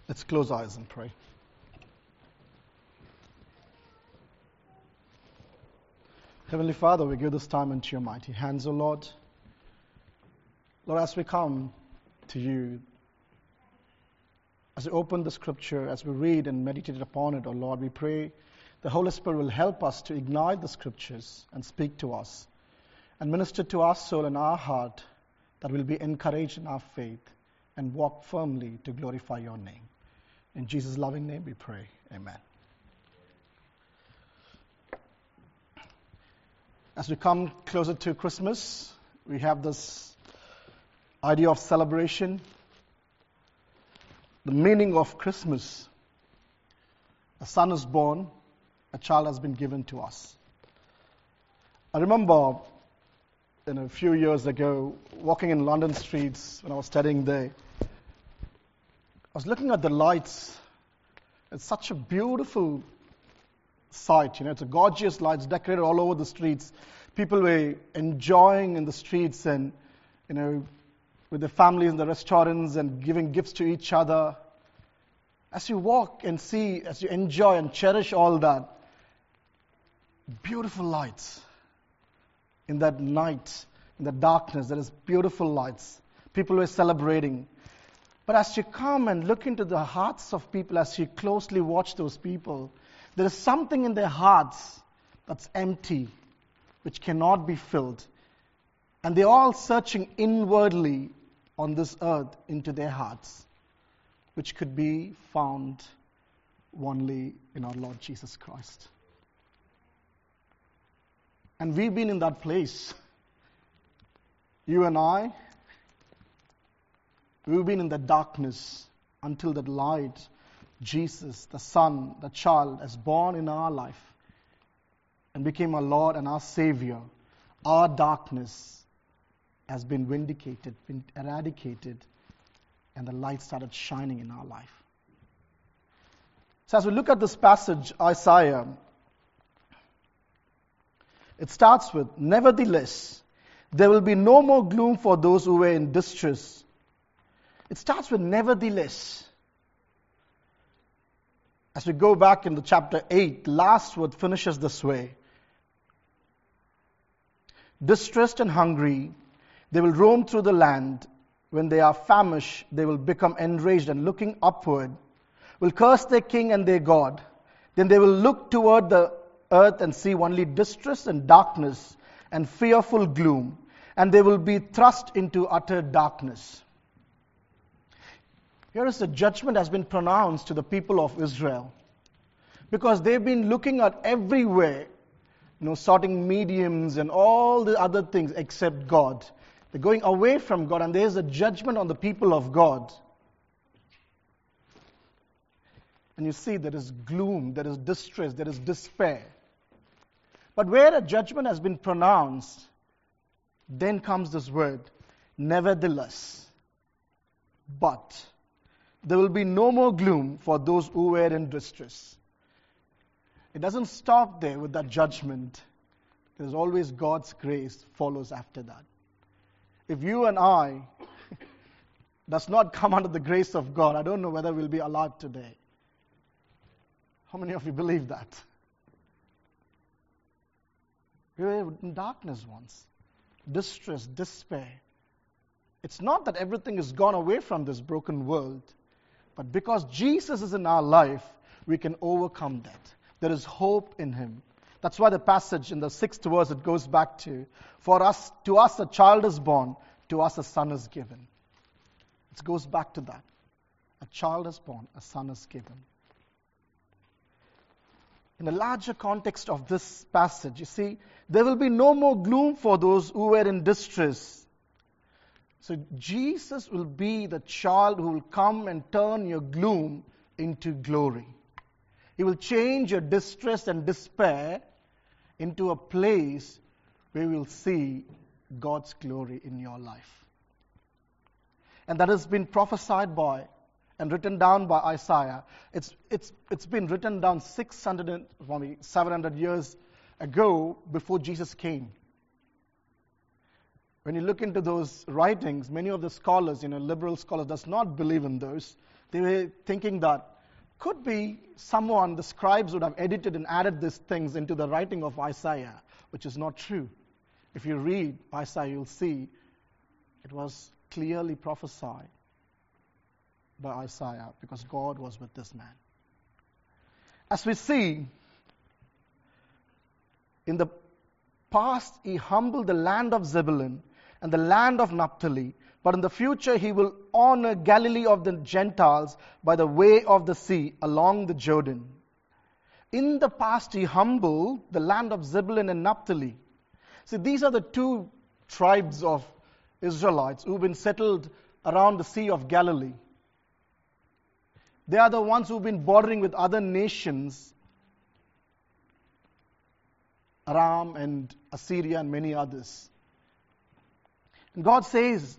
Let's close our eyes and pray. Heavenly Father, we give this time into your mighty hands, O Lord. Lord, as we come to you, as we open the scripture, as we read and meditate upon it, O Lord, we pray the Holy Spirit will help us to ignite the scriptures and speak to us and minister to our soul and our heart, that we'll be encouraged in our faith and walk firmly to glorify your name. In Jesus' loving name we pray. Amen. As we come closer to Christmas, we have this idea of celebration, the meaning of Christmas. A son is born, a child has been given to us. I remember a few years ago, walking in London streets when I was studying there, I was looking at the lights. It's such a beautiful sight, it's a gorgeous lights decorated all over the streets. People were enjoying in the streets and, with their families in the restaurants and giving gifts to each other. As you walk and see, as you enjoy and cherish all that, beautiful lights. In that night, in the darkness, there is beautiful lights. People were celebrating. But as you come and look into the hearts of people, as you closely watch those people, there is something in their hearts that's empty, which cannot be filled. And they're all searching inwardly on this earth into their hearts, which could be found only in our Lord Jesus Christ. And we've been in that place. You and I, we've been in the darkness until that light, Jesus, the Son, the child, is born in our life and became our Lord and our Savior. Our darkness has been vindicated, been eradicated, and the light started shining in our life. So as we look at this passage, Isaiah, it starts with, nevertheless, there will be no more gloom for those who were in distress. It starts with nevertheless. As we go back into chapter 8, the last word finishes this way. Distressed and hungry, they will roam through the land. When they are famished, they will become enraged and looking upward, will curse their king and their God. Then they will look toward the earth and see only distress and darkness and fearful gloom, and they will be thrust into utter darkness. Here is the judgment has been pronounced to the people of Israel, because they've been looking at everywhere, sorting mediums and all the other things except God. They're going away from God, and there's a judgment on the people of God. And you see there is gloom, there is distress, there is despair. But where a judgment has been pronounced, then comes this word, nevertheless. But there will be no more gloom for those who were in distress. It doesn't stop there with that judgment. There's always God's grace follows after that. If you and I does not come under the grace of God, I don't know whether we'll be alive today. How many of you believe that? We were in darkness once. Distress, despair. It's not that everything is gone away from this broken world, but because Jesus is in our life, we can overcome that. There is hope in Him. That's why the passage in the 6th verse, it goes back to, to us a child is born, to us a son is given. It goes back to that. A child is born, a son is given. In the larger context of this passage, you see, there will be no more gloom for those who were in distress. So Jesus will be the child who will come and turn your gloom into glory. He will change your distress and despair into a place where we will see God's glory in your life. And that has been prophesied by and written down by Isaiah. It's been written down 700 years ago before Jesus came. When you look into those writings, many of the scholars, liberal scholars, does not believe in those. They were thinking that could be someone, the scribes would have edited and added these things into the writing of Isaiah, which is not true. If you read Isaiah, you'll see it was clearly prophesied by Isaiah because God was with this man. As we see, in the past, he humbled the land of Zebulun and the land of Naphtali, but in the future he will honor Galilee of the Gentiles by the way of the sea along the Jordan. In the past, he humbled the land of Zebulun and Naphtali. See, these are the two tribes of Israelites who've been settled around the Sea of Galilee. They are the ones who've been bordering with other nations, Aram and Assyria and many others. And God says,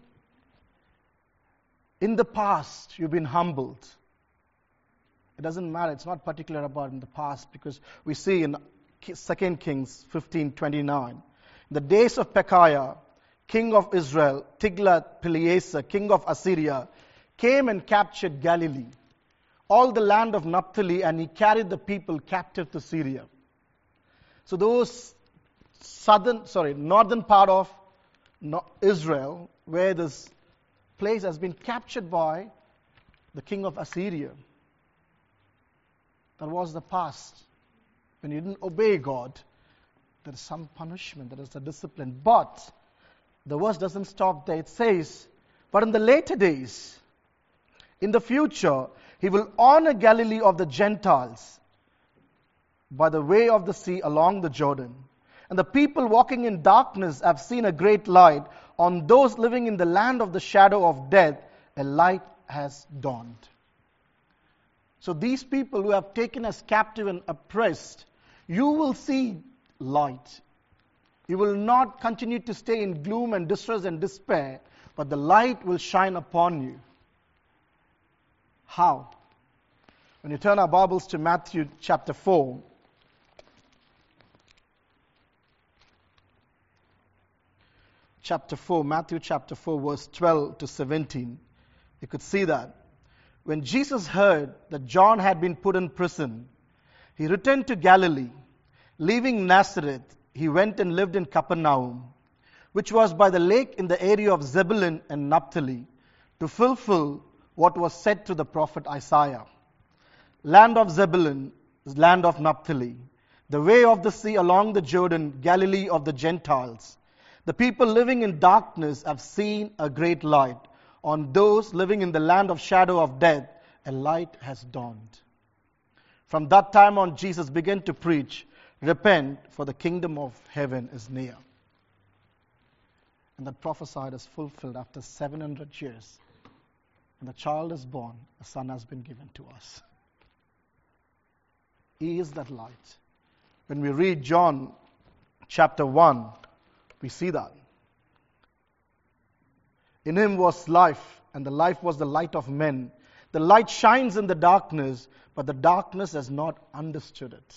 in the past, you've been humbled. It doesn't matter. It's not particular about in the past because we see in 2 Kings 15:29, in the days of Pekahiah, king of Israel, Tiglath-Pileser, king of Assyria, came and captured Galilee, all the land of Naphtali, and he carried the people captive to Syria. So those northern part of Israel, where this place has been captured by the king of Assyria. That was the past. When you didn't obey God, there is some punishment, there is a discipline. But the verse doesn't stop there. It says, but in the later days, in the future, he will honor Galilee of the Gentiles by the way of the sea along the Jordan. And the people walking in darkness have seen a great light. On those living in the land of the shadow of death, a light has dawned. So these people who have taken us captive and oppressed, you will see light. You will not continue to stay in gloom and distress and despair, but the light will shine upon you. How? When you turn our Bibles to Matthew chapter 4, Matthew chapter 4, verse 12 to 17, you could see that. When Jesus heard that John had been put in prison, he returned to Galilee. Leaving Nazareth, he went and lived in Capernaum, which was by the lake in the area of Zebulun and Naphtali, to fulfill what was said through the prophet Isaiah. Land of Zebulun is land of Naphtali, the way of the sea along the Jordan, Galilee of the Gentiles. The people living in darkness have seen a great light. On those living in the land of shadow of death, a light has dawned. From that time on, Jesus began to preach, repent, for the kingdom of heaven is near. And that prophesied is fulfilled after 700 years. When the child is born, a son has been given to us. He is that light. When we read John chapter 1, we see that. In him was life, and the life was the light of men. The light shines in the darkness, but the darkness has not understood it.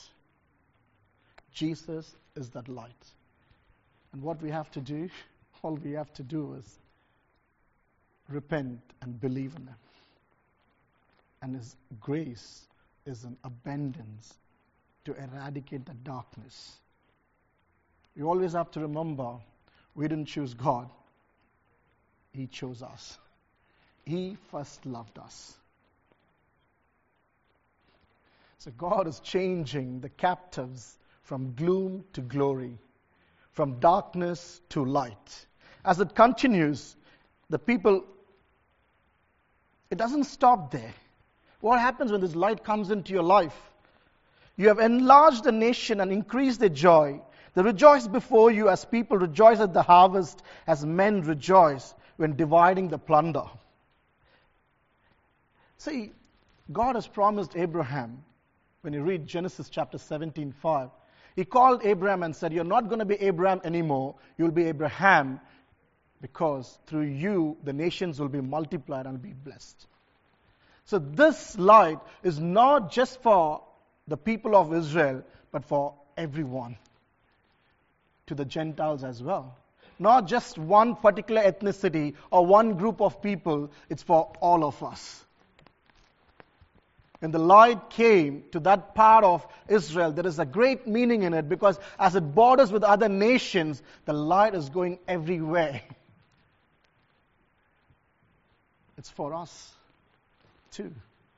Jesus is that light. And what we have to do, all we have to do is repent and believe in him. And his grace is an abundance to eradicate the darkness. We always have to remember, we didn't choose God. He chose us. He first loved us. So God is changing the captives from gloom to glory, from darkness to light. As it continues, the people, it doesn't stop there. What happens when this light comes into your life? You have enlarged the nation and increased their joy. They rejoice before you as people rejoice at the harvest, as men rejoice when dividing the plunder. See, God has promised Abraham, when you read Genesis chapter 17:5, he called Abraham and said, you're not going to be Abraham anymore, you'll be Abraham, because through you the nations will be multiplied and be blessed. So this light is not just for the people of Israel, but for everyone, to the Gentiles as well. Not just one particular ethnicity or one group of people, it's for all of us. When the light came to that part of Israel, there is a great meaning in it, because as it borders with other nations, the light is going everywhere. It's for us too.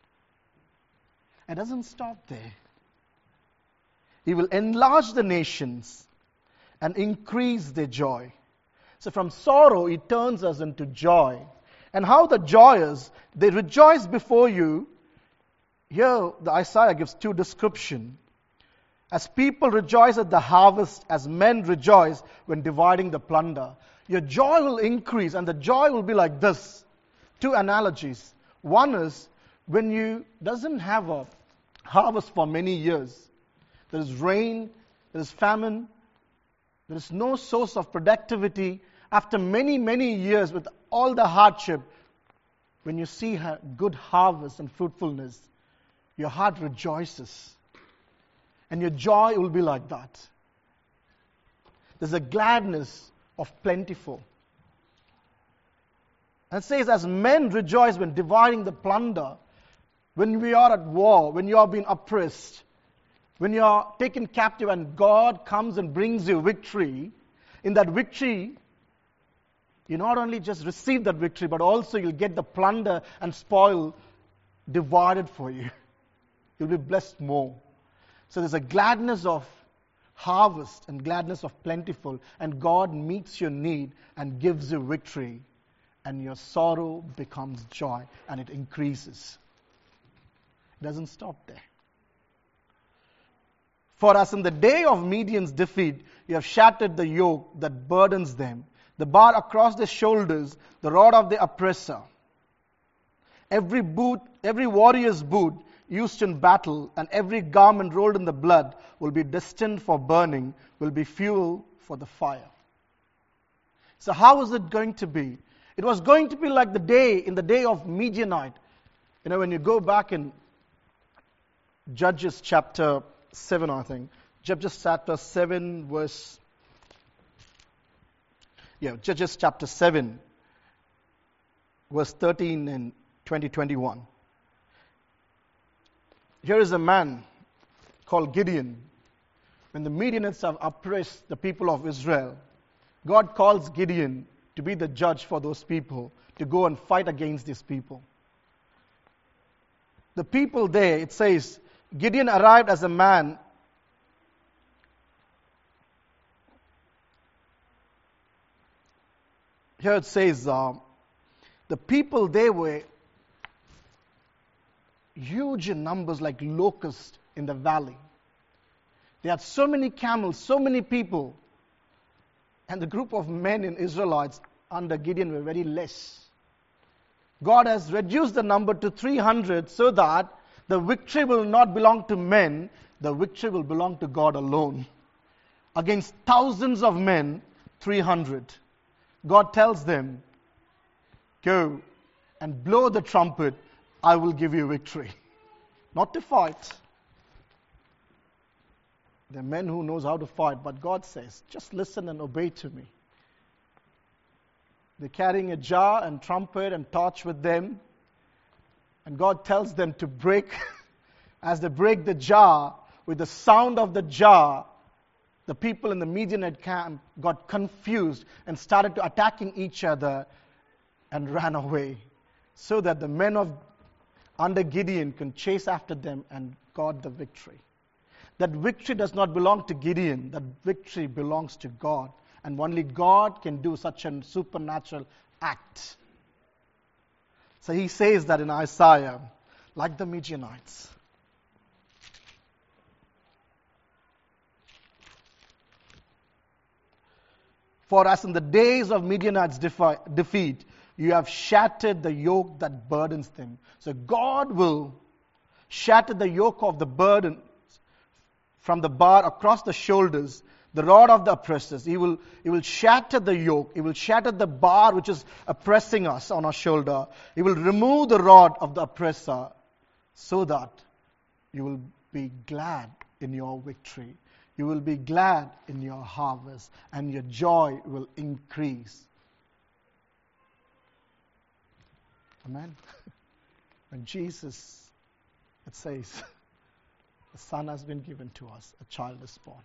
It doesn't stop there. He will enlarge the nations and increase their joy. So from sorrow, He turns us into joy. And how the joy is, they rejoice before you. Here, the Isaiah gives two descriptions. As people rejoice at the harvest, as men rejoice when dividing the plunder. Your joy will increase, and the joy will be like this. Two analogies. One is, when you doesn't have a harvest for many years, there is rain, there is famine, there is no source of productivity. After many, many years with all the hardship, when you see a good harvest and fruitfulness, your heart rejoices. And your joy will be like that. There's a gladness of plentiful. And it says, as men rejoice when dividing the plunder, when we are at war, when you are being oppressed, when you are taken captive and God comes and brings you victory, in that victory, you not only just receive that victory, but also you'll get the plunder and spoil divided for you. You'll be blessed more. So there's a gladness of harvest and gladness of plentiful, and God meets your need and gives you victory, and your sorrow becomes joy, and it increases. It doesn't stop there. For as in the day of Midian's defeat, you have shattered the yoke that burdens them, the bar across their shoulders, the rod of the oppressor. Every warrior's boot used in battle, and every garment rolled in the blood will be destined for burning, will be fuel for the fire. So how is it going to be? It was going to be like in the day of Midianite. You know, when you go back in Judges chapter 7, I think. Judges chapter 7 Judges chapter 7, verse 13 and 21. Here is a man called Gideon. When the Midianites have oppressed the people of Israel, God calls Gideon to be the judge for those people, to go and fight against these people. The people there, it says, Gideon arrived as a man here it says, the people there were huge in numbers, like locusts in the valley. They had so many camels, so many people. And the group of men in Israelites under Gideon were very less. God has reduced the number to 300 so that the victory will not belong to men, the victory will belong to God alone. Against thousands of men, 300. God tells them, go and blow the trumpet, I will give you victory. Not to fight. There are men who knows how to fight, but God says, just listen and obey to me. They're carrying a jar and trumpet and torch with them. And God tells them to break. As they break the jar, with the sound of the jar, the people in the Midianite camp got confused and started to attacking each other and ran away, so that the men under Gideon can chase after them and got the victory. That victory does not belong to Gideon. That victory belongs to God. And only God can do such a supernatural act. So he says that in Isaiah, like the Midianites. For as in the days of Midianites' defeat, you have shattered the yoke that burdens them. So God will shatter the yoke of the burden from the bar across the shoulders, the rod of the oppressors. He will shatter the yoke. He will shatter the bar which is oppressing us on our shoulder. He will remove the rod of the oppressor, so that you will be glad in your victory. You will be glad in your harvest, and your joy will increase. Amen. When Jesus It says, a son has been given to us, a child is born.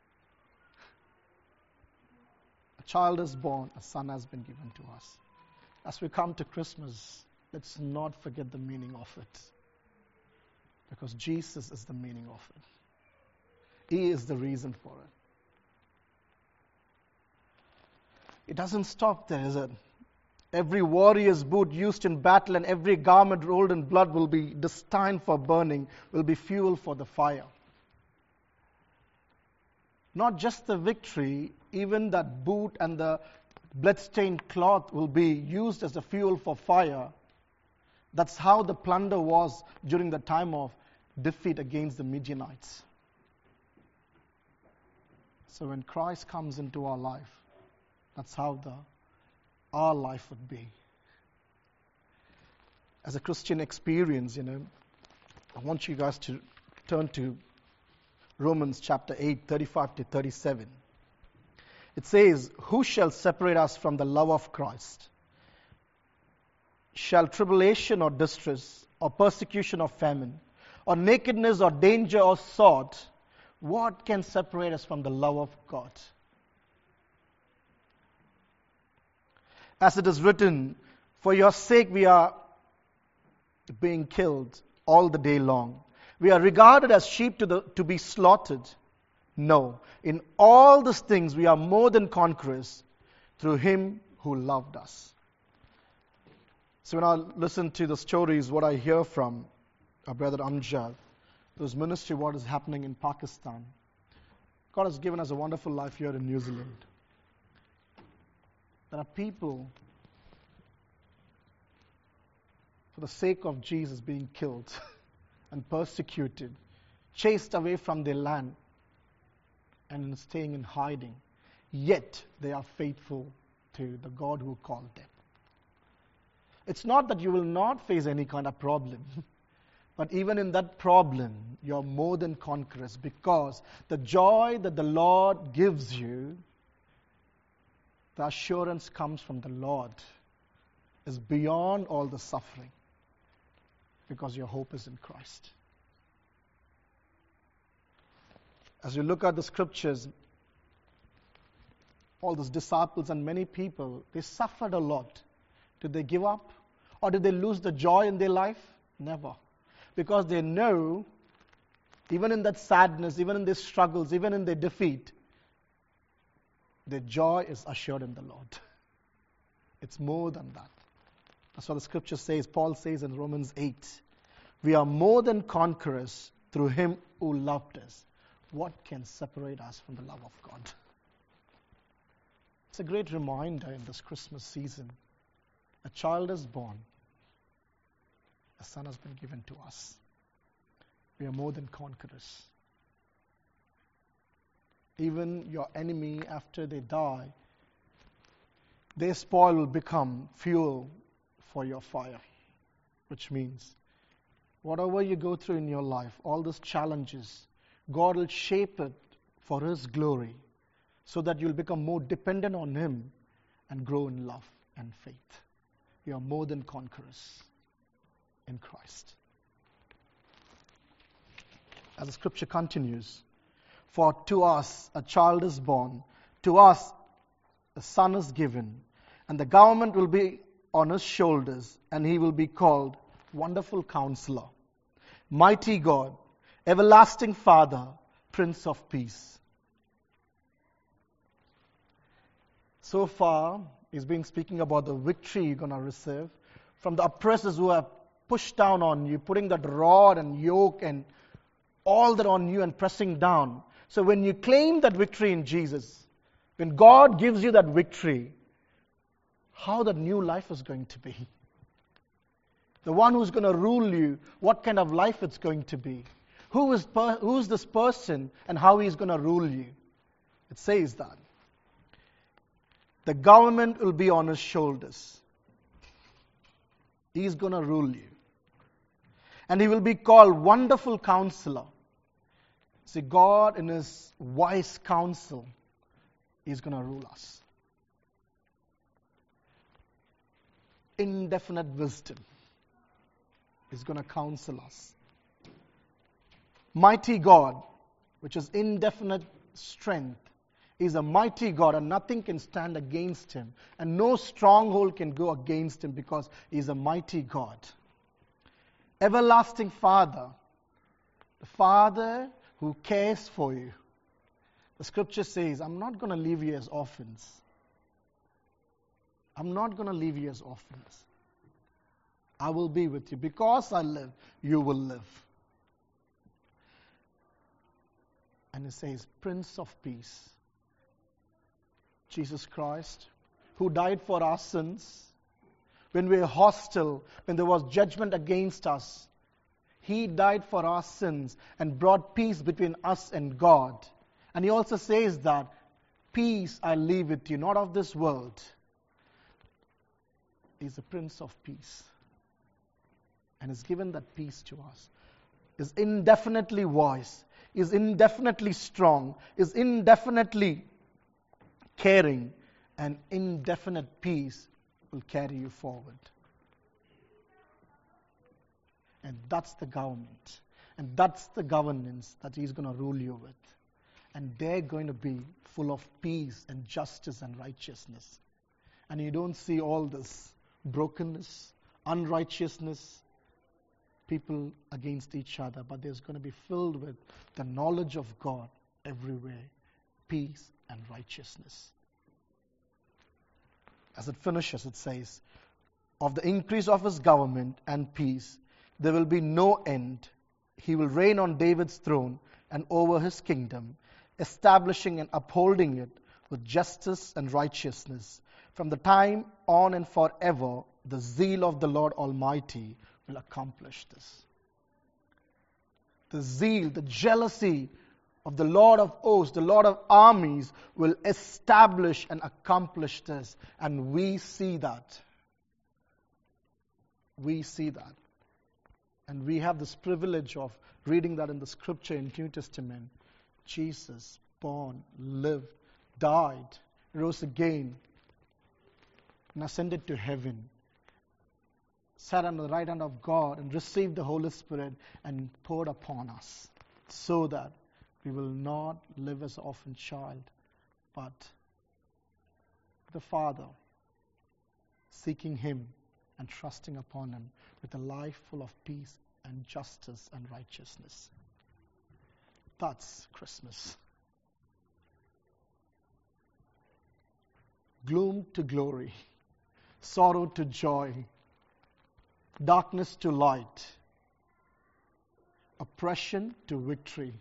A child is born, a son has been given to us. As we come to Christmas, let's not forget the meaning of it. Because Jesus is the meaning of it. He is the reason for it. It doesn't stop there, is it? Every warrior's boot used in battle and every garment rolled in blood will be destined for burning, will be fuel for the fire. Not just the victory, even that boot and the blood-stained cloth will be used as a fuel for fire. That's how the plunder was during the time of defeat against the Midianites. So when Christ comes into our life, that's how our life would be. As a Christian experience, I want you guys to turn to Romans chapter 8, 35 to 37. It says, "Who shall separate us from the love of Christ? Shall tribulation or distress, or persecution or famine, or nakedness or danger or sword, what can separate us from the love of God? As it is written, for your sake we are being killed all the day long. We are regarded as sheep to be slaughtered. No, in all these things we are more than conquerors through Him who loved us." So when I listen to the stories, what I hear from our brother Amjad, those ministry, what is happening in Pakistan, God has given us a wonderful life here in New Zealand. There are people, for the sake of Jesus, being killed and persecuted, chased away from their land, and staying in hiding. Yet they are faithful to the God who called them. It's not that you will not face any kind of problem, but even in that problem, you're more than conquerors, because the joy that the Lord gives you, the assurance comes from the Lord, is beyond all the suffering, because your hope is in Christ. As you look at the scriptures, all those disciples and many people, they suffered a lot. Did they give up? Or did they lose the joy in their life? Never. Because they know, even in that sadness, even in their struggles, even in their defeat, their joy is assured in the Lord. It's more than that. That's what the scripture says. Paul says in Romans 8, we are more than conquerors through Him who loved us. What can separate us from the love of God? It's a great reminder in this Christmas season. A child is born. A son has been given to us. We are more than conquerors. Even your enemy, after they die, their spoil will become fuel for your fire. Which means, whatever you go through in your life, all those challenges, God will shape it for His glory, so that you'll become more dependent on Him and grow in love and faith. We are more than conquerors in Christ. As the scripture continues, for to us a child is born, to us a son is given, and the government will be on His shoulders, and He will be called Wonderful Counselor, Mighty God, Everlasting Father, Prince of Peace. So far, He's been speaking about the victory you're going to receive from the oppressors who have pushed down on you, putting that rod and yoke and all that on you and pressing down. So when you claim that victory in Jesus, when God gives you that victory, how that new life is going to be. The one who's going to rule you, what kind of life it's going to be. Who is this person and how he's going to rule you? It says that. The government will be on His shoulders. He's going to rule you. And He will be called Wonderful Counselor. See, God in His wise counsel, He's going to rule us. Indefinite wisdom is going to counsel us. Mighty God, which is indefinite strength, is a mighty God, and nothing can stand against him. And no stronghold can go against him because he is a mighty God. Everlasting Father, the Father who cares for you. The scripture says, I'm not going to leave you as orphans. I'm not going to leave you as orphans. I will be with you. Because I live, you will live. And it says, Prince of Peace. Jesus Christ, who died for our sins. When we were hostile, when there was judgment against us, He died for our sins and brought peace between us and God. And He also says that, peace I leave with you, not of this world. He's the Prince of Peace. And has given that peace to us. Is indefinitely wise, is indefinitely strong, is indefinitely caring, and indefinite peace will carry you forward. And that's the government. And that's the governance that He's going to rule you with. And they're going to be full of peace and justice and righteousness. And you don't see all this brokenness, unrighteousness, people against each other, but there's going to be filled with the knowledge of God everywhere, peace and righteousness. As it finishes, it says, of the increase of His government and peace, there will be no end. He will reign on David's throne and over His kingdom, establishing and upholding it with justice and righteousness. From the time on and forever, the zeal of the Lord Almighty will accomplish this. The zeal, the jealousy of the Lord of hosts, the Lord of armies, will establish and accomplish this. And we see that. We see that. And we have this privilege of reading that in the scripture in New Testament. Jesus, born, lived, died, rose again, and ascended to heaven, sat on the right hand of God and received the Holy Spirit and poured upon us, so that we will not live as an orphan child, but the Father, seeking Him and trusting upon Him with a life full of peace and justice and righteousness. That's Christmas. Gloom to glory, sorrow to joy, darkness to light, oppression to victory,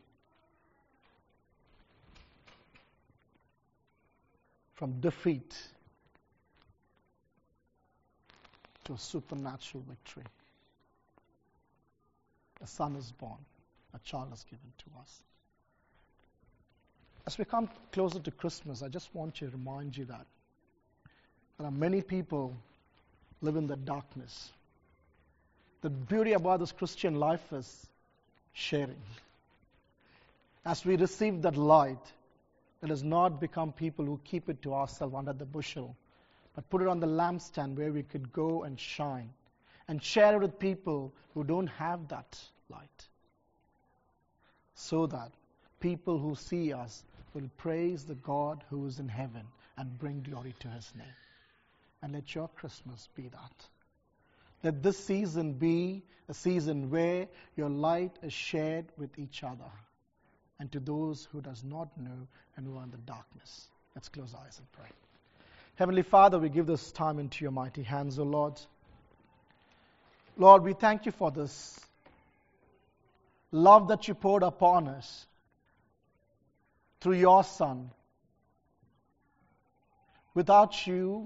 from defeat to a supernatural victory. A son is born, a child is given to us. As we come closer to Christmas, I just want to remind you that there are many people live in the darkness. The beauty about this Christian life is sharing. As we receive that light, let us not become people who keep it to ourselves under the bushel, but put it on the lampstand where we could go and shine and share it with people who don't have that light, so that people who see us will praise the God who is in heaven and bring glory to His name. And let your Christmas be that. Let this season be a season where your light is shared with each other and to those who does not know and who are in the darkness. Let's close our eyes and pray. Heavenly Father, we give this time into your mighty hands, O Lord. Lord, we thank you for this love that you poured upon us through your Son. Without you,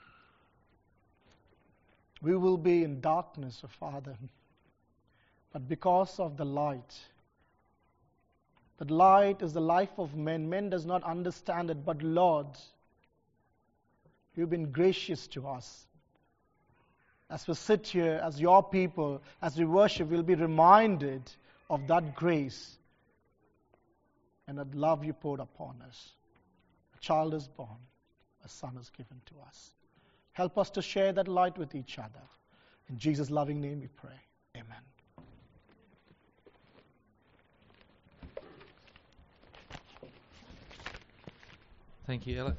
we will be in darkness, O Father. But because of the light, that light is the life of men. Men does not understand it, but Lord, you've been gracious to us. As we sit here as your people, as we worship, we'll be reminded of that grace and that love you poured upon us. A child is born, a son is given to us. Help us to share that light with each other. In Jesus' loving name we pray. Amen. Thank you, Alex.